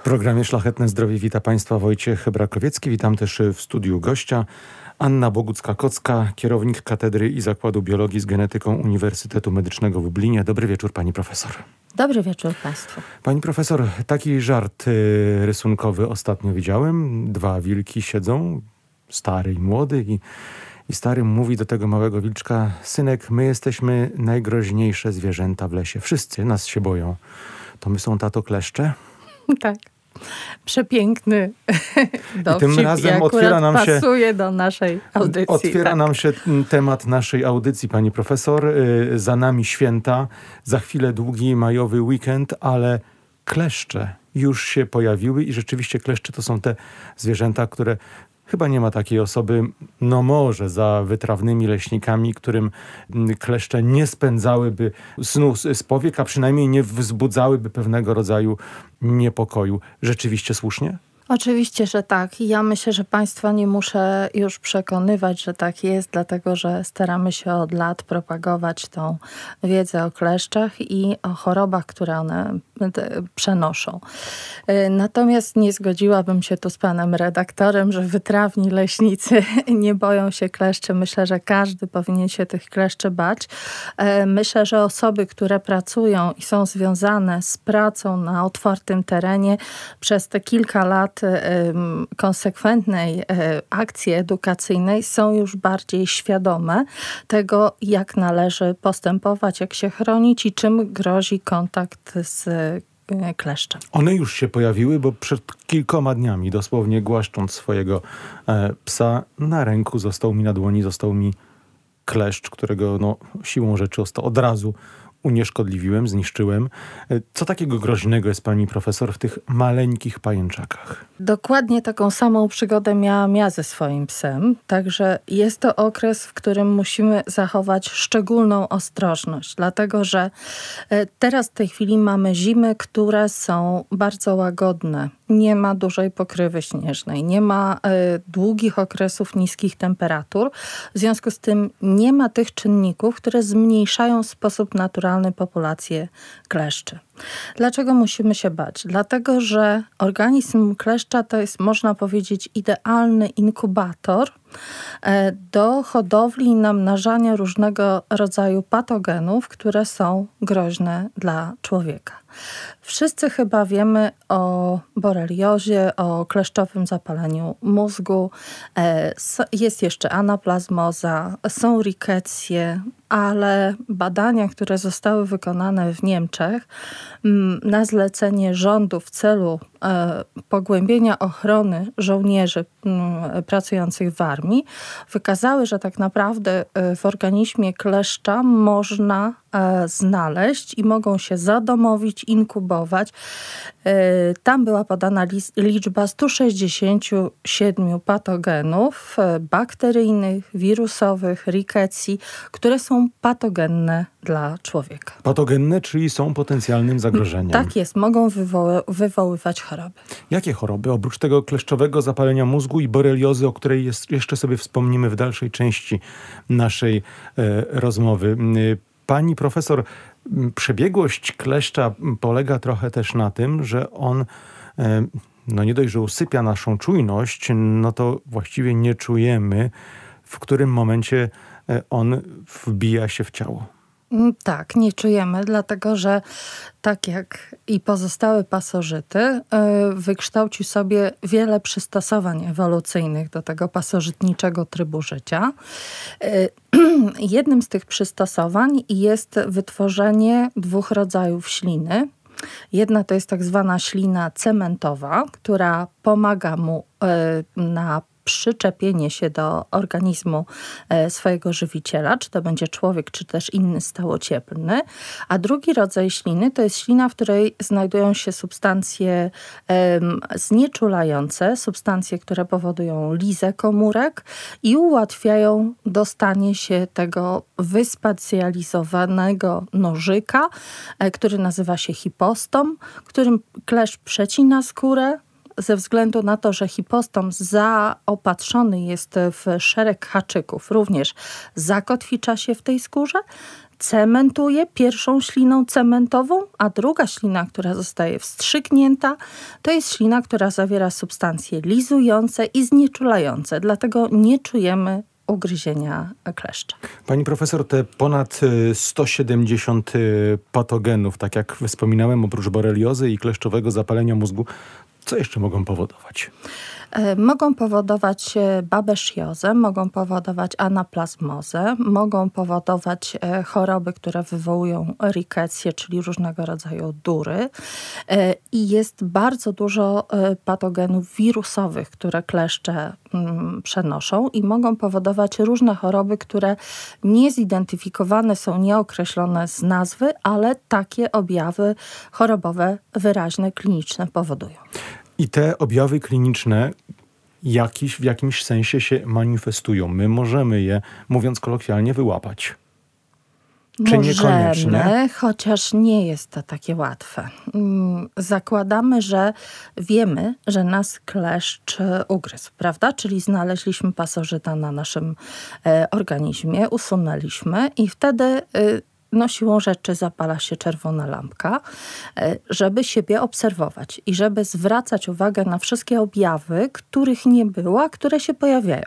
programie Szlachetne Zdrowie wita Państwa Wojciech Brakowiecki. Witam też w studiu gościa Anna Bogucka-Kocka, kierownik Katedry i Zakładu Biologii z Genetyką Uniwersytetu Medycznego w Lublinie. Dobry wieczór, pani profesor. Dobry wieczór państwu. Pani profesor, taki żart rysunkowy ostatnio widziałem. Dwa wilki siedzą, stary i młody, i stary mówi do tego małego wilczka: synek, my jesteśmy najgroźniejsze zwierzęta w lesie. Wszyscy nas się boją. To my są, tato, kleszcze? Tak. Przepiękny dowcip. I tym razem otwiera nam się, pasuje do naszej audycji. Otwiera nam się temat naszej audycji, pani profesor. Za nami święta, za chwilę długi majowy weekend, ale kleszcze już się pojawiły i rzeczywiście kleszcze to są te zwierzęta, które chyba nie ma takiej osoby, no może za wytrawnymi leśnikami, którym kleszcze nie spędzałyby snu z powiek, a przynajmniej nie wzbudzałyby pewnego rodzaju niepokoju. Rzeczywiście słusznie? Oczywiście, że tak. I ja myślę, że państwa nie muszę już przekonywać, że tak jest, dlatego że staramy się od lat propagować tą wiedzę o kleszczach i o chorobach, które one przenoszą. Natomiast nie zgodziłabym się tu z panem redaktorem, że wytrawni leśnicy nie boją się kleszczy. Myślę, że każdy powinien się tych kleszczy bać. Myślę, że osoby, które pracują i są związane z pracą na otwartym terenie przez te kilka lat konsekwentnej akcji edukacyjnej są już bardziej świadome tego, jak należy postępować, jak się chronić i czym grozi kontakt z kleszczem. One już się pojawiły, bo przed kilkoma dniami, dosłownie głaszcząc swojego psa, na ręku na dłoni został mi kleszcz, którego siłą rzeczy od razu unieszkodliwiłem, zniszczyłem. Co takiego groźnego jest, pani profesor, w tych maleńkich pajęczakach? Dokładnie taką samą przygodę miałam ja ze swoim psem. Także jest to okres, w którym musimy zachować szczególną ostrożność. Dlatego, że teraz w tej chwili mamy zimy, które są bardzo łagodne. Nie ma dużej pokrywy śnieżnej, nie ma długich okresów niskich temperatur. W związku z tym nie ma tych czynników, które zmniejszają w sposób naturalny populację kleszczy. Dlaczego musimy się bać? Dlatego, że organizm kleszcza to jest, można powiedzieć, idealny inkubator do hodowli i namnażania różnego rodzaju patogenów, które są groźne dla człowieka. Wszyscy chyba wiemy o boreliozie, o kleszczowym zapaleniu mózgu. Jest jeszcze anaplazmoza, są rikecje, ale badania, które zostały wykonane w Niemczech na zlecenie rządu w celu pogłębienia ochrony żołnierzy pracujących w armii, wykazały, że tak naprawdę w organizmie kleszcza można znaleźć i mogą się zadomowić, inkubować. Tam była podana liczba 167 patogenów bakteryjnych, wirusowych, rikecji, które są patogenne dla człowieka. Patogenne, czyli są potencjalnym zagrożeniem. Tak jest, mogą wywoływać choroby. Jakie choroby? Oprócz tego kleszczowego zapalenia mózgu i boreliozy, o której jeszcze sobie wspomnimy w dalszej części naszej rozmowy. Pani profesor, przebiegłość kleszcza polega trochę też na tym, że on nie dość, że usypia naszą czujność, to właściwie nie czujemy, w którym momencie on wbija się w ciało. Tak, nie czujemy, dlatego że tak jak i pozostałe pasożyty, wykształcił sobie wiele przystosowań ewolucyjnych do tego pasożytniczego trybu życia. Jednym z tych przystosowań jest wytworzenie dwóch rodzajów śliny. Jedna to jest tak zwana ślina cementowa, która pomaga mu na przyczepienie się do organizmu swojego żywiciela, czy to będzie człowiek, czy też inny stałocieplny. A drugi rodzaj śliny to jest ślina, w której znajdują się substancje znieczulające, substancje, które powodują lizę komórek i ułatwiają dostanie się tego wyspecjalizowanego nożyka, który nazywa się hipostom, którym kleszcz przecina skórę, ze względu na to, że hipostom zaopatrzony jest w szereg haczyków, również zakotwicza się w tej skórze, cementuje pierwszą śliną cementową, a druga ślina, która zostaje wstrzyknięta, to jest ślina, która zawiera substancje lizujące i znieczulające. Dlatego nie czujemy ugryzienia kleszcza. Pani profesor, te ponad 170 patogenów, tak jak wspominałem, oprócz boreliozy i kleszczowego zapalenia mózgu, co jeszcze mogą powodować? Mogą powodować babesziozę, mogą powodować anaplazmozę, mogą powodować choroby, które wywołują rikecję, czyli różnego rodzaju dury. I jest bardzo dużo patogenów wirusowych, które kleszcze przenoszą i mogą powodować różne choroby, które niezidentyfikowane są, nieokreślone z nazwy, ale takie objawy chorobowe wyraźne, kliniczne powodują. I te objawy kliniczne w jakimś sensie się manifestują. My możemy je, mówiąc kolokwialnie, wyłapać. Czy niekoniecznie? Możemy, chociaż nie jest to takie łatwe. Zakładamy, że wiemy, że nas kleszcz ugryzł, prawda? Czyli znaleźliśmy pasożyta na naszym organizmie, usunęliśmy i wtedy siłą rzeczy zapala się czerwona lampka, żeby siebie obserwować i żeby zwracać uwagę na wszystkie objawy, których nie było, a które się pojawiają.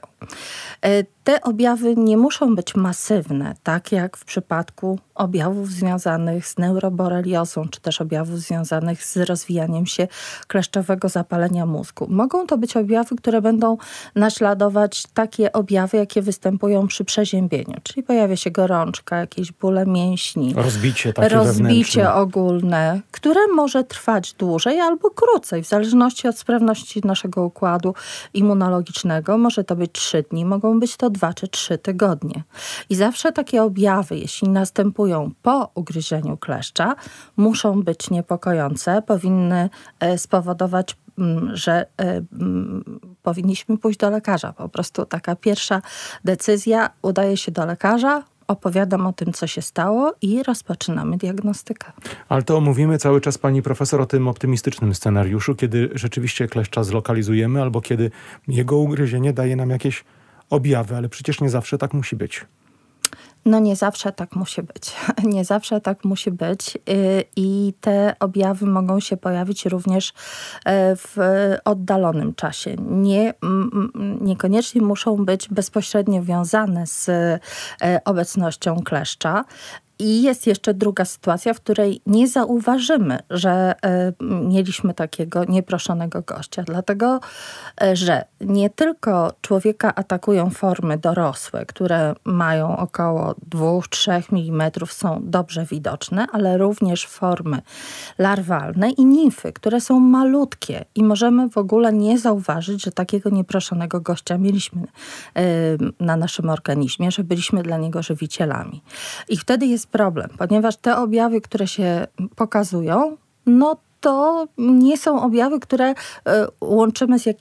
Te objawy nie muszą być masywne, tak jak w przypadku objawów związanych z neuroboreliozą, czy też objawów związanych z rozwijaniem się kleszczowego zapalenia mózgu. Mogą to być objawy, które będą naśladować takie objawy, jakie występują przy przeziębieniu, czyli pojawia się gorączka, jakieś bóle mięśni, rozbicie ogólne, które może trwać dłużej albo krócej, w zależności od sprawności naszego układu immunologicznego. Może to być 3 dni, mogą być to 2 czy 3 tygodnie. I zawsze takie objawy, jeśli następują po ugryzieniu kleszcza, muszą być niepokojące, powinny spowodować, że powinniśmy pójść do lekarza. Po prostu taka pierwsza decyzja, udaje się do lekarza, opowiadam o tym, co się stało i rozpoczynamy diagnostykę. Ale to mówimy cały czas, pani profesor, o tym optymistycznym scenariuszu, kiedy rzeczywiście kleszcza zlokalizujemy albo kiedy jego ugryzienie daje nam jakieś objawy, ale przecież nie zawsze tak musi być. Nie zawsze tak musi być. Nie zawsze tak musi być i te objawy mogą się pojawić również w oddalonym czasie. Niekoniecznie muszą być bezpośrednio wiązane z obecnością kleszcza. I jest jeszcze druga sytuacja, w której nie zauważymy, że mieliśmy takiego nieproszonego gościa. Dlatego, że nie tylko człowieka atakują formy dorosłe, które mają około 2-3 mm, są dobrze widoczne, ale również formy larwalne i nimfy, które są malutkie i możemy w ogóle nie zauważyć, że takiego nieproszonego gościa mieliśmy na naszym organizmie, że byliśmy dla niego żywicielami. I wtedy jest problem, ponieważ te objawy, które się pokazują, to nie są objawy, które łączymy z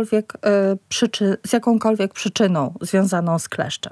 jakąkolwiek przyczyną związaną z kleszczem.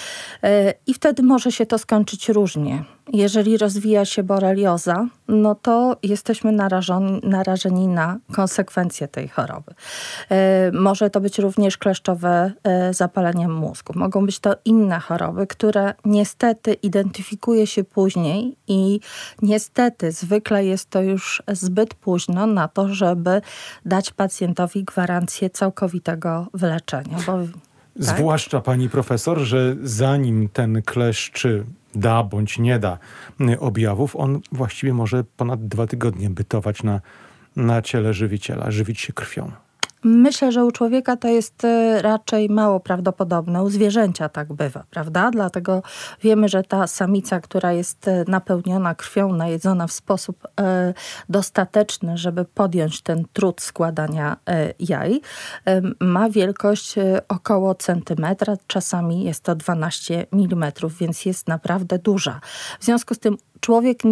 I wtedy może się to skończyć różnie. Jeżeli rozwija się borelioza, to jesteśmy narażeni na konsekwencje tej choroby. Może to być również kleszczowe zapalenie mózgu. Mogą być to inne choroby, które niestety identyfikuje się później i niestety zwykle jest to już zbyt późno na to, żeby dać pacjentowi gwarancję całkowitego wyleczenia. Zwłaszcza pani profesor, że zanim ten kleszcz da bądź nie da objawów, on właściwie może ponad 2 tygodnie bytować na ciele żywiciela, żywić się krwią. Myślę, że u człowieka to jest raczej mało prawdopodobne. U zwierzęcia tak bywa, prawda? Dlatego wiemy, że ta samica, która jest napełniona krwią, najedzona w sposób dostateczny, żeby podjąć ten trud składania jaj, ma wielkość około centymetra, czasami jest to 12 mm, więc jest naprawdę duża. W związku z tym człowiek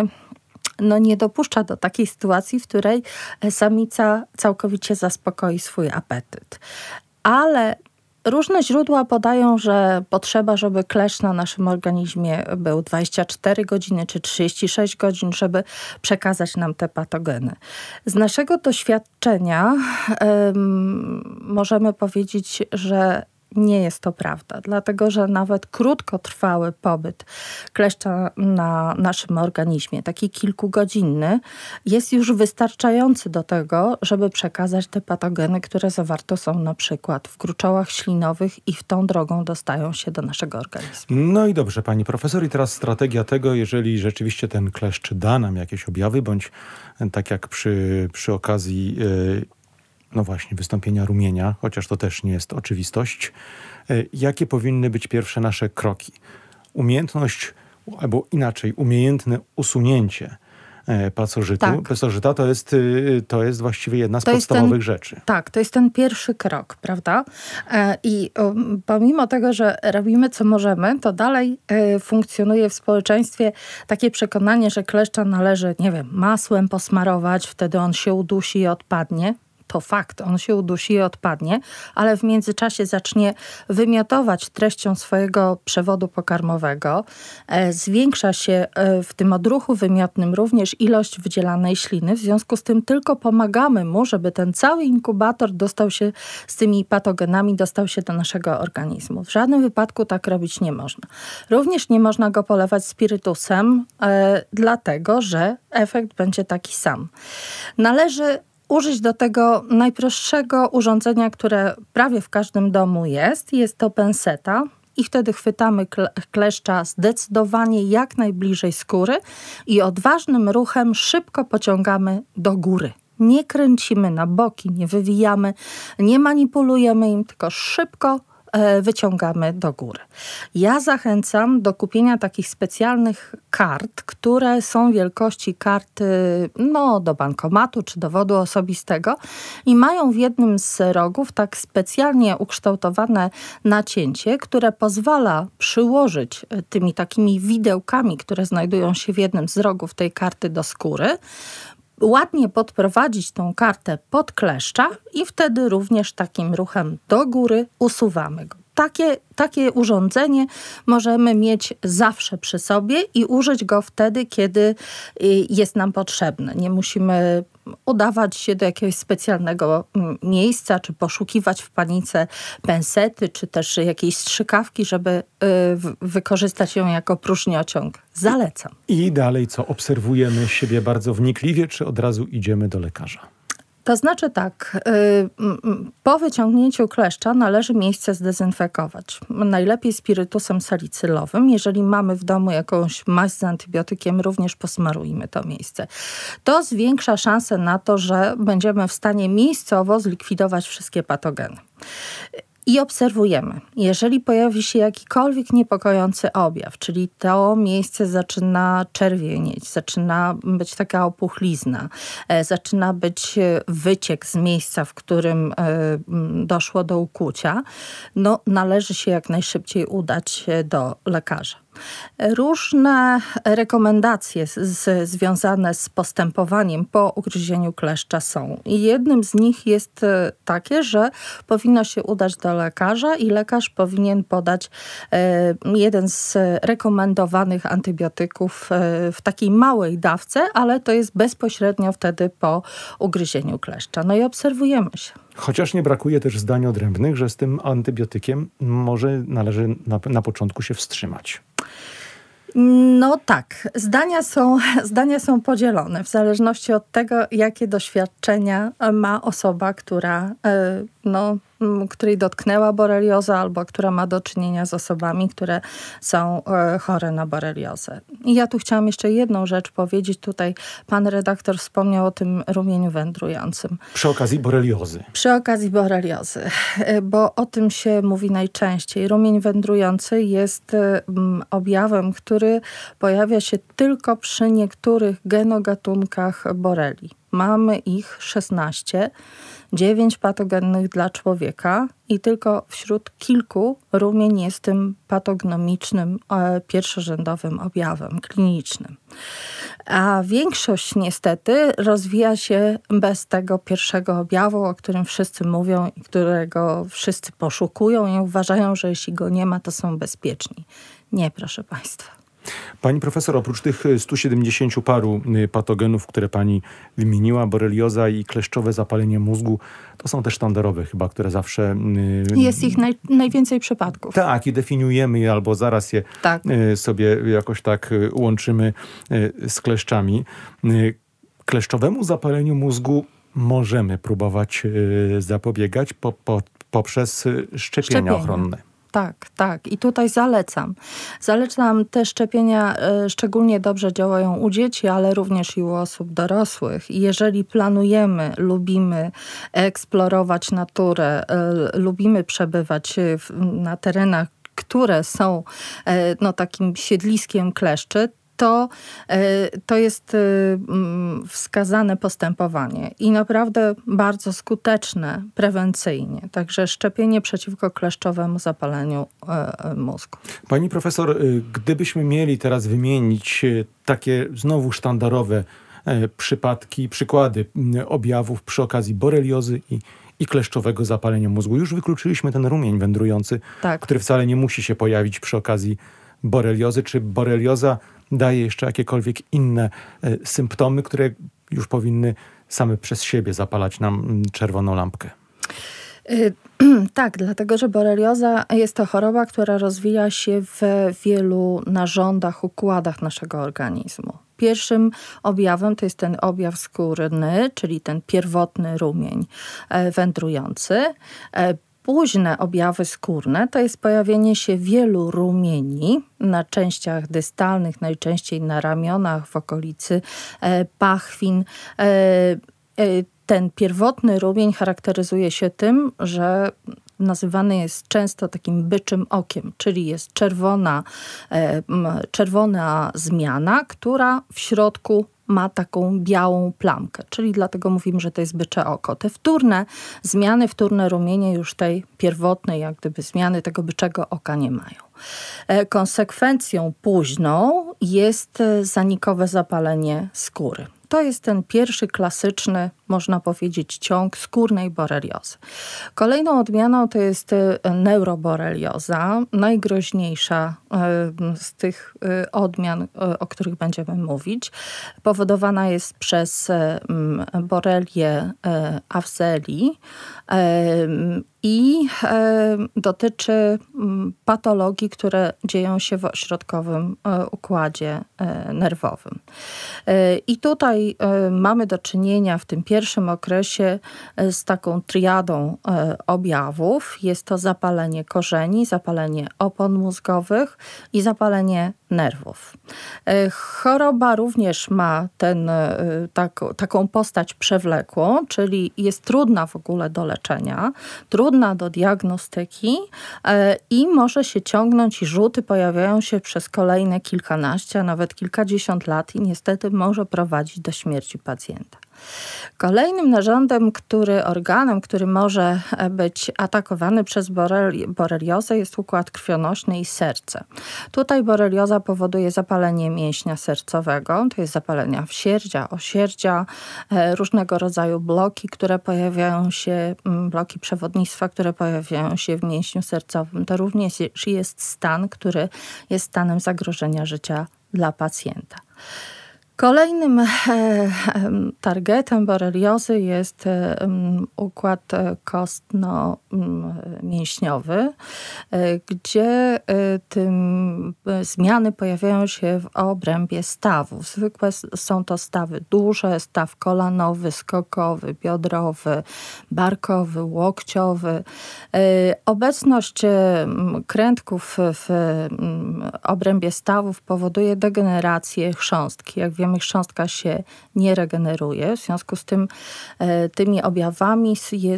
nie dopuszcza do takiej sytuacji, w której samica całkowicie zaspokoi swój apetyt. Ale różne źródła podają, że potrzeba, żeby kleszcz na naszym organizmie był 24 godziny czy 36 godzin, żeby przekazać nam te patogeny. Z naszego doświadczenia możemy powiedzieć, że nie jest to prawda, dlatego że nawet krótkotrwały pobyt kleszcza na naszym organizmie, taki kilkugodzinny, jest już wystarczający do tego, żeby przekazać te patogeny, które zawarte są na przykład w gruczołach ślinowych i w tą drogą dostają się do naszego organizmu. No i dobrze, pani profesor. I teraz strategia tego, jeżeli rzeczywiście ten kleszcz da nam jakieś objawy, bądź tak jak przy okazji no właśnie wystąpienia rumienia, chociaż to też nie jest oczywistość, jakie powinny być pierwsze nasze kroki? Umiejętność, albo inaczej, umiejętne usunięcie pasożyta to jest właściwie jedna z podstawowych rzeczy. Tak, to jest ten pierwszy krok, prawda? I pomimo tego, że robimy co możemy, to dalej funkcjonuje w społeczeństwie takie przekonanie, że kleszcza należy, nie wiem, masłem posmarować, wtedy on się udusi i odpadnie. To fakt, on się udusi i odpadnie, ale w międzyczasie zacznie wymiotować treścią swojego przewodu pokarmowego. Zwiększa się w tym odruchu wymiotnym również ilość wydzielanej śliny. W związku z tym tylko pomagamy mu, żeby ten cały inkubator dostał się z tymi patogenami, dostał się do naszego organizmu. W żadnym wypadku tak robić nie można. Również nie można go polewać spirytusem, dlatego że efekt będzie taki sam. Należy użyć do tego najprostszego urządzenia, które prawie w każdym domu jest. Jest to penseta i wtedy chwytamy kleszcza zdecydowanie jak najbliżej skóry i odważnym ruchem szybko pociągamy do góry. Nie kręcimy na boki, nie wywijamy, nie manipulujemy im, tylko szybko wyciągamy do góry. Ja zachęcam do kupienia takich specjalnych kart, które są wielkości karty do bankomatu czy dowodu osobistego i mają w jednym z rogów tak specjalnie ukształtowane nacięcie, które pozwala przyłożyć tymi takimi widełkami, które znajdują się w jednym z rogów tej karty do skóry, ładnie podprowadzić tą kartę pod kleszcza i wtedy również takim ruchem do góry usuwamy go. Takie urządzenie możemy mieć zawsze przy sobie i użyć go wtedy, kiedy jest nam potrzebne. Nie musimy udawać się do jakiegoś specjalnego miejsca, czy poszukiwać w panice pensety, czy też jakiejś strzykawki, żeby wykorzystać ją jako próżniociąg. Zalecam. I dalej co? Obserwujemy siebie bardzo wnikliwie, czy od razu idziemy do lekarza? To znaczy tak, po wyciągnięciu kleszcza należy miejsce zdezynfekować. Najlepiej spirytusem salicylowym. Jeżeli mamy w domu jakąś maź z antybiotykiem, również posmarujmy to miejsce. To zwiększa szansę na to, że będziemy w stanie miejscowo zlikwidować wszystkie patogeny. I obserwujemy. Jeżeli pojawi się jakikolwiek niepokojący objaw, czyli to miejsce zaczyna czerwienieć, zaczyna być taka opuchlizna, zaczyna być wyciek z miejsca, w którym doszło do ukłucia, należy się jak najszybciej udać do lekarza. Różne rekomendacje związane z postępowaniem po ugryzieniu kleszcza są. I jednym z nich jest takie, że powinno się udać do lekarza i lekarz powinien podać jeden z rekomendowanych antybiotyków w takiej małej dawce, ale to jest bezpośrednio wtedy po ugryzieniu kleszcza. No i obserwujemy się. Chociaż nie brakuje też zdań odrębnych, że z tym antybiotykiem może należy na początku się wstrzymać. No tak, zdania są podzielone w zależności od tego, jakie doświadczenia ma osoba, której dotknęła borelioza albo która ma do czynienia z osobami, które są chore na boreliozę. I ja tu chciałam jeszcze jedną rzecz powiedzieć. Tutaj pan redaktor wspomniał o tym rumieniu wędrującym. Przy okazji boreliozy. Przy okazji boreliozy, bo o tym się mówi najczęściej. Rumień wędrujący jest objawem, który pojawia się tylko przy niektórych genogatunkach borelii. Mamy ich 16, 9 patogennych dla człowieka i tylko wśród kilku rumień jest tym patognomicznym, pierwszorzędowym objawem klinicznym. A większość niestety rozwija się bez tego pierwszego objawu, o którym wszyscy mówią i którego wszyscy poszukują i uważają, że jeśli go nie ma, to są bezpieczni. Nie, proszę państwa. Pani profesor, oprócz tych 170 paru patogenów, które pani wymieniła, borelioza i kleszczowe zapalenie mózgu, to są te sztandarowe chyba, które zawsze... Jest ich najwięcej przypadków. Tak, i definiujemy je albo zaraz je sobie jakoś tak łączymy z kleszczami. Kleszczowemu zapaleniu mózgu możemy próbować zapobiegać poprzez szczepienia ochronne. Tak. I tutaj zalecam. Zalecam te szczepienia, szczególnie dobrze działają u dzieci, ale również i u osób dorosłych. I jeżeli planujemy, lubimy eksplorować naturę, lubimy przebywać na terenach, które są takim siedliskiem kleszczy, to jest wskazane postępowanie i naprawdę bardzo skuteczne prewencyjnie. Także szczepienie przeciwko kleszczowemu zapaleniu mózgu. Pani profesor, gdybyśmy mieli teraz wymienić takie znowu sztandarowe przykłady objawów przy okazji boreliozy i kleszczowego zapalenia mózgu. Już wykluczyliśmy ten rumień wędrujący, który wcale nie musi się pojawić przy okazji boreliozy. Czy borelioza daje jeszcze jakiekolwiek inne symptomy, które już powinny same przez siebie zapalać nam czerwoną lampkę? Tak, dlatego że borelioza jest to choroba, która rozwija się w wielu narządach, układach naszego organizmu. Pierwszym objawem to jest ten objaw skórny, czyli ten pierwotny rumień wędrujący. Późne objawy skórne to jest pojawienie się wielu rumieni na częściach dystalnych, najczęściej na ramionach, w okolicy pachwin. Ten pierwotny rumień charakteryzuje się tym, że nazywany jest często takim byczym okiem, czyli jest czerwona zmiana, która w środku ma taką białą plamkę, czyli dlatego mówimy, że to jest bycze oko. Te wtórne zmiany, wtórne rumienie już tej pierwotnej jak gdyby zmiany tego byczego oka nie mają. Konsekwencją późną jest zanikowe zapalenie skóry. To jest ten pierwszy klasyczny, można powiedzieć, ciąg skórnej boreliozy. Kolejną odmianą to jest neuroborelioza, najgroźniejsza z tych odmian, o których będziemy mówić. Powodowana jest przez borelię afzelii i dotyczy patologii, które dzieją się w ośrodkowym układzie nerwowym. I tutaj mamy do czynienia w tym pierwszym okresie z taką triadą objawów. Jest to zapalenie korzeni, zapalenie opon mózgowych i zapalenie nerwów. Choroba również ma taką postać przewlekłą, czyli jest trudna w ogóle do leczenia, trudna do diagnostyki i może się ciągnąć i rzuty pojawiają się przez kolejne kilkanaście, a nawet kilkadziesiąt lat i niestety może prowadzić do śmierci pacjenta. Kolejnym organem, który może być atakowany przez boreliozę jest układ krwionośny i serce. Tutaj borelioza powoduje zapalenie mięśnia sercowego, to jest zapalenia wsierdzia, osierdzia, różnego rodzaju bloki, które pojawiają się, bloki przewodnictwa, które pojawiają się w mięśniu sercowym. To również jest stan, który jest stanem zagrożenia życia dla pacjenta. Kolejnym targetem boreliozy jest układ kostno-mięśniowy, gdzie zmiany pojawiają się w obrębie stawów. Zwykle są to stawy duże, staw kolanowy, skokowy, biodrowy, barkowy, łokciowy. Obecność krętków w obrębie stawów powoduje degenerację chrząstki. Jak wiemy, chrząstka się nie regeneruje. W związku z tym tymi objawami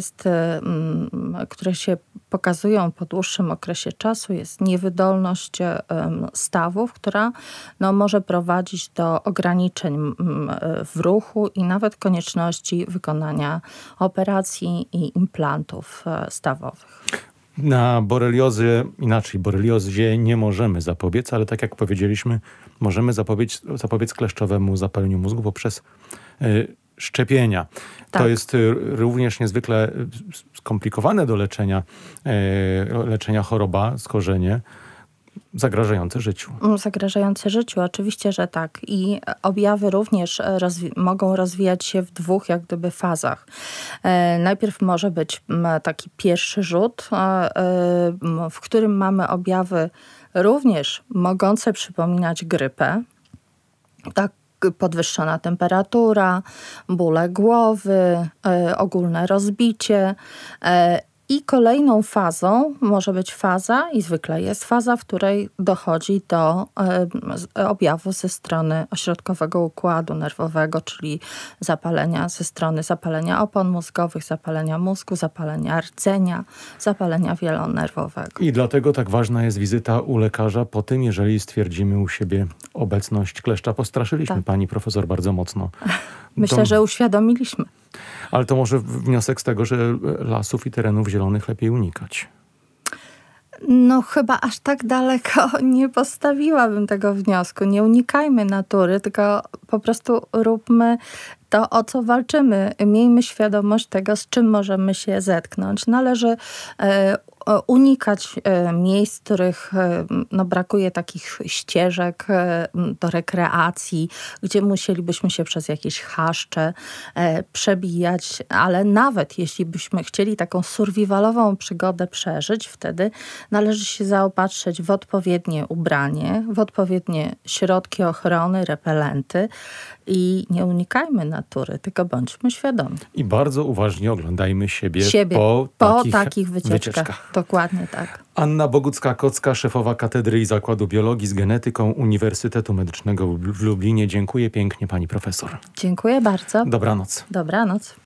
które się pokazują po dłuższym okresie czasu, jest niewydolność stawów, która może prowadzić do ograniczeń w ruchu i nawet konieczności wykonania operacji i implantów stawowych. Na boreliozie nie możemy zapobiec, ale tak jak powiedzieliśmy, możemy zapobiec kleszczowemu zapaleniu mózgu poprzez szczepienia. Tak. To jest również niezwykle skomplikowane do leczenia choroba, skorzenie. zagrażające życiu. Zagrażające życiu, oczywiście, że tak. I objawy również mogą rozwijać się w dwóch jak gdyby fazach. Najpierw może być taki pierwszy rzut, w którym mamy objawy również mogące przypominać grypę. Tak, podwyższona temperatura, bóle głowy, ogólne rozbicie. I kolejną fazą może być faza, i zwykle jest faza, w której dochodzi do objawów ze strony ośrodkowego układu nerwowego, czyli zapalenia ze strony zapalenia opon mózgowych, zapalenia mózgu, zapalenia rdzenia, zapalenia wielonerwowego. I dlatego tak ważna jest wizyta u lekarza po tym, jeżeli stwierdzimy u siebie obecność kleszcza. Postraszyliśmy pani profesor bardzo mocno. Myślę, że uświadomiliśmy. Ale to może wniosek z tego, że lasów i terenów zielonych lepiej unikać. No chyba aż tak daleko nie postawiłabym tego wniosku. Nie unikajmy natury, tylko po prostu róbmy to, o co walczymy. Miejmy świadomość tego, z czym możemy się zetknąć. Należy unikać miejsc, w których brakuje takich ścieżek do rekreacji, gdzie musielibyśmy się przez jakieś chaszcze przebijać, ale nawet jeśli byśmy chcieli taką survivalową przygodę przeżyć, wtedy należy się zaopatrzyć w odpowiednie ubranie, w odpowiednie środki ochrony, repelenty i nie unikajmy natury, tylko bądźmy świadomi. I bardzo uważnie oglądajmy siebie po takich wycieczkach. Dokładnie tak. Anna Bogucka-Kocka, szefowa Katedry i Zakładu Biologii z Genetyką Uniwersytetu Medycznego w Lublinie. Dziękuję pięknie pani profesor. Dziękuję bardzo. Dobranoc. Dobranoc.